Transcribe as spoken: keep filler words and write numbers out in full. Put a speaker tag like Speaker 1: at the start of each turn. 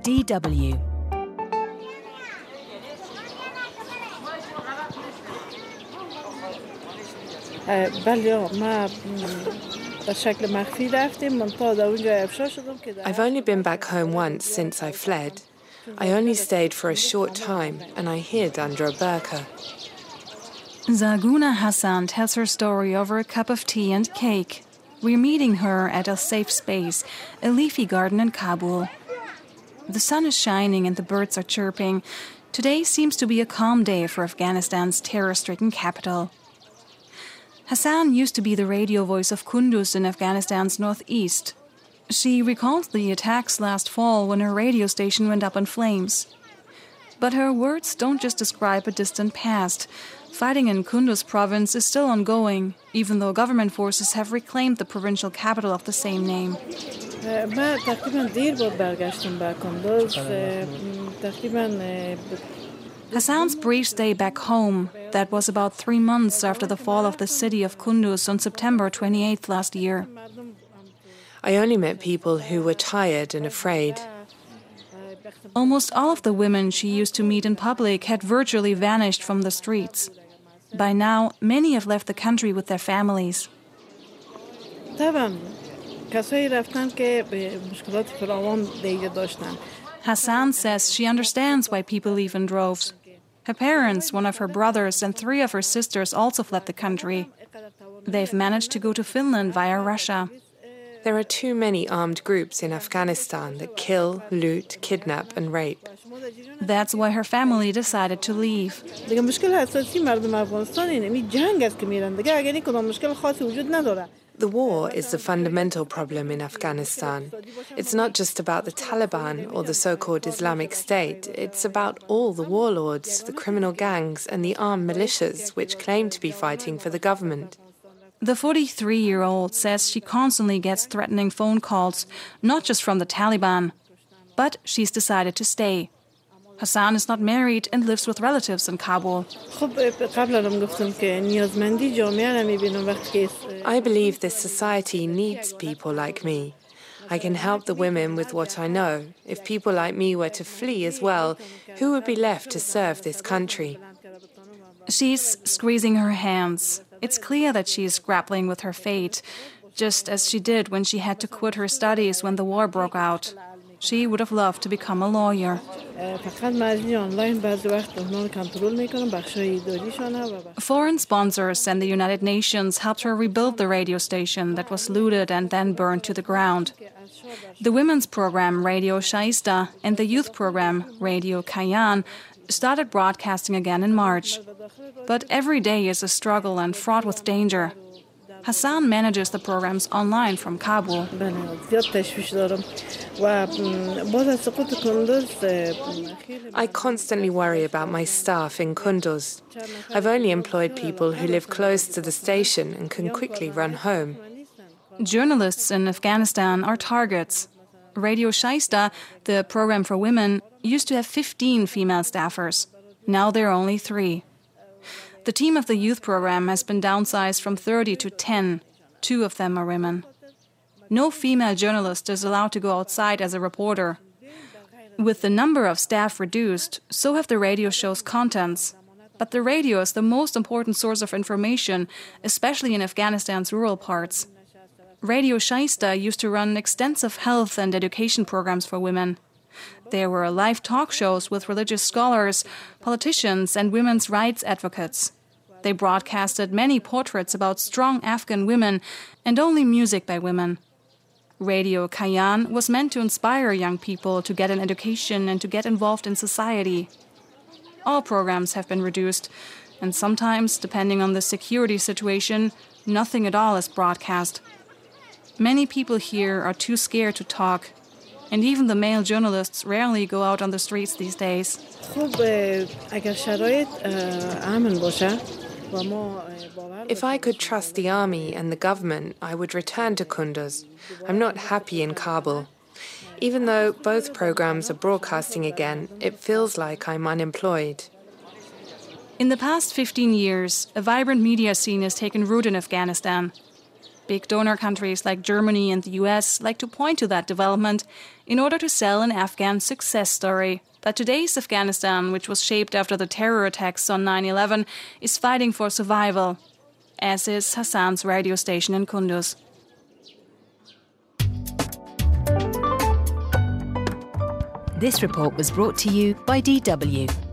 Speaker 1: D W.
Speaker 2: I've
Speaker 3: only been back home once since I fled. I only stayed for a short time and I hid under a burqa.
Speaker 4: Zarguna Hassan tells her story over a cup of tea and cake. We're meeting her at a safe space, a leafy garden in Kabul. The sun is shining and the birds are chirping. Today seems to be a calm day for Afghanistan's terror-stricken capital. Hassan used to be the radio voice of Kunduz in Afghanistan's northeast. She recalls the attacks last fall when her radio station went up in flames. But her words don't just describe a distant past. Fighting in Kunduz province is still ongoing, even though government forces have reclaimed the provincial capital of the same name. Hassan's brief stay back home, that was about three months after the fall of the city of Kunduz on September twenty-eighth last year.
Speaker 3: I only met people who were tired and afraid.
Speaker 4: Almost all of the women she used to meet in public had virtually vanished from the streets. By now, many have left the country with their families. Hassan says she understands why people leave in droves. Her parents, one of her brothers, and three of her sisters also fled the country. They've managed to go to Finland via Russia.
Speaker 3: There are too many armed groups in Afghanistan that kill, loot, kidnap, and rape.
Speaker 4: That's why her family decided to leave.
Speaker 3: The war is the fundamental problem in Afghanistan. It's not just about the Taliban or the so-called Islamic State. It's about all the warlords, the criminal gangs, and the armed militias which claim to be fighting for the government.
Speaker 4: The forty-three-year-old says she constantly gets threatening phone calls, not just from the Taliban. But she's decided to stay. Hassan is not married and lives with relatives in Kabul.
Speaker 3: I believe this society needs people like me. I can help the women with what I know. If people like me were to flee as well, who would be left to serve this country?
Speaker 4: She's squeezing her hands. It's clear that she's grappling with her fate, just as she did when she had to quit her studies when the war broke out. She would have loved to become a lawyer. Foreign sponsors and the United Nations helped her rebuild the radio station that was looted and then burned to the ground. The women's program Radio Shaista and the youth program Radio Kayan started broadcasting again in March. But every day is a struggle and fraught with danger. Hassan manages the programs online from Kabul.
Speaker 3: I constantly worry about my staff in Kunduz. I've only employed people who live close to the station and can quickly run home.
Speaker 4: Journalists in Afghanistan are targets. Radio Shaista, the program for women, used to have fifteen female staffers. Now there are only three. The team of the youth program has been downsized from thirty to ten. Two of them are women. No female journalist is allowed to go outside as a reporter. With the number of staff reduced, so have the radio show's contents. But the radio is the most important source of information, especially in Afghanistan's rural parts. Radio Shaista used to run extensive health and education programs for women. There were live talk shows with religious scholars, politicians, and women's rights advocates. They broadcasted many portraits about strong Afghan women and only music by women. Radio Kayan was meant to inspire young people to get an education and to get involved in society. All programs have been reduced, and sometimes, depending on the security situation, nothing at all is broadcast. Many people here are too scared to talk. And even the male journalists rarely go out on the streets these days.
Speaker 3: If I could trust the army and the government, I would return to Kunduz. I'm not happy in Kabul. Even though both programs are broadcasting again, it feels like I'm unemployed.
Speaker 4: In the past fifteen years, a vibrant media scene has taken root in Afghanistan. Big donor countries like Germany and the U S like to point to that development in order to sell an Afghan success story, that today's Afghanistan, which was shaped after the terror attacks on nine eleven, is fighting for survival, as is Hassan's radio station in Kunduz.
Speaker 1: This report was brought to you by D W.